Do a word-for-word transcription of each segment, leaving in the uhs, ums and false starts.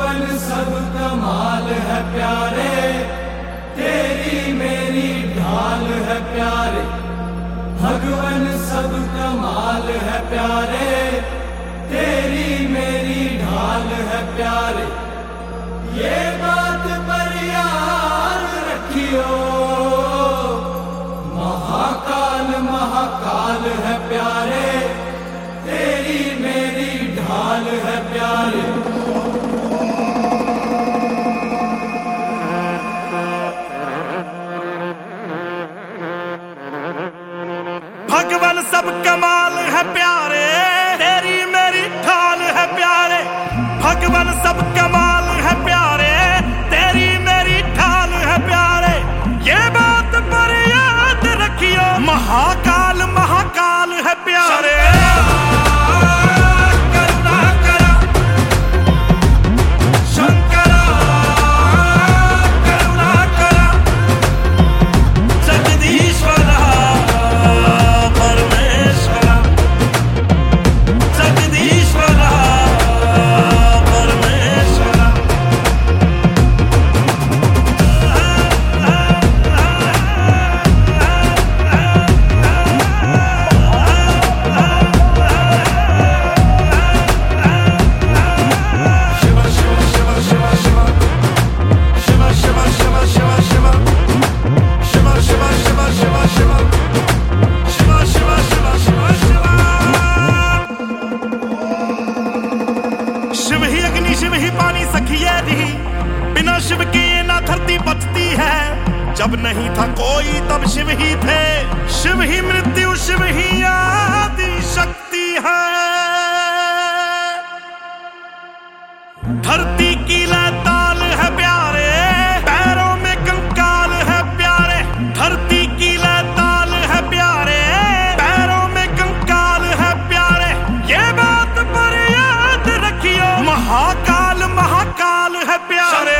भगवन सब कमाल है प्यारे, तेरी मेरी ढाल है प्यारे। भगवन सब कमाल है प्यारे, तेरी मेरी ढाल है प्यारे। ये बात पर याद रखियो, महाकाल महाकाल है प्यारे, तेरी मेरी ढाल है प्यारे। भगवन सब कमाल है प्यारे, तेरी मेरी ढाल है प्यारे। भगवन सब कमाल है प्यारे, तेरी मेरी ढाल है प्यारे। ये बात पर याद रखियो, महाकाल महाकाल है प्यारे। शिव ही पानी सखिए दी, बिना शिव के ना धरती बचती है। जब नहीं था कोई तब शिव ही थे, शिव ही मृत्यु शिव ही आदि शक्ति है। धरती की लैताल है प्यारे, पैरों में कंकाल है प्यारे। धरती की लैताल है प्यारे, पैरों में कंकाल है प्यारे। ये बात पर याद रखियो, महाकाल महाकाल है प्यारे।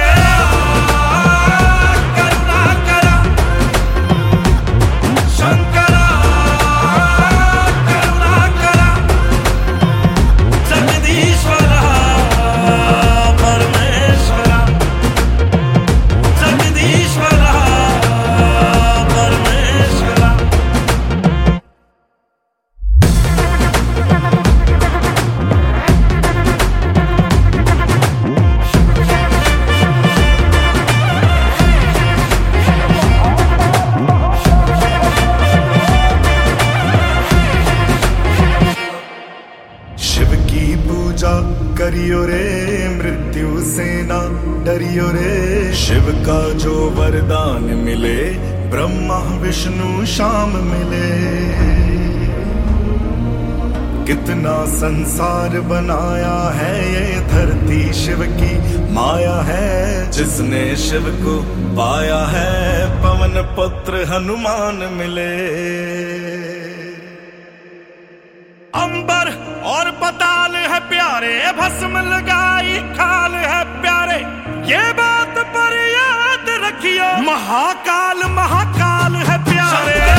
करियो रे मृत्यु से ना डरियो रे, शिव का जो वरदान मिले ब्रह्मा विष्णु शाम मिले। कितना संसार बनाया है ये धरती शिव की माया है। जिसने शिव को पाया है पवन पुत्र हनुमान मिले। अंबर और पताल है प्यारे, भस्म लगाई खाल है प्यारे। ये बात पर याद रखियो, महाकाल महाकाल है प्यारे।